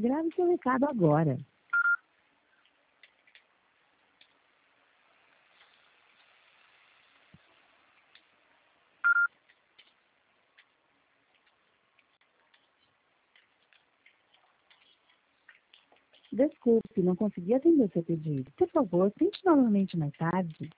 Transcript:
Grave seu recado agora. Desculpe, não consegui atender seu pedido. Por favor, tente novamente mais tarde.